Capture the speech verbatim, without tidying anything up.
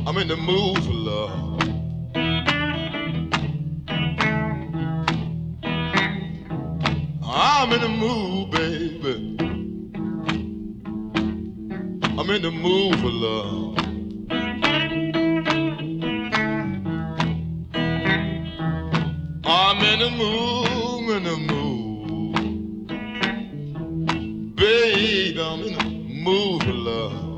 I'm in the mood for love. I'm in the mood, baby. I'm in the mood for love. I'm in the mood, in the mood. Babe, I'm in the mood for love.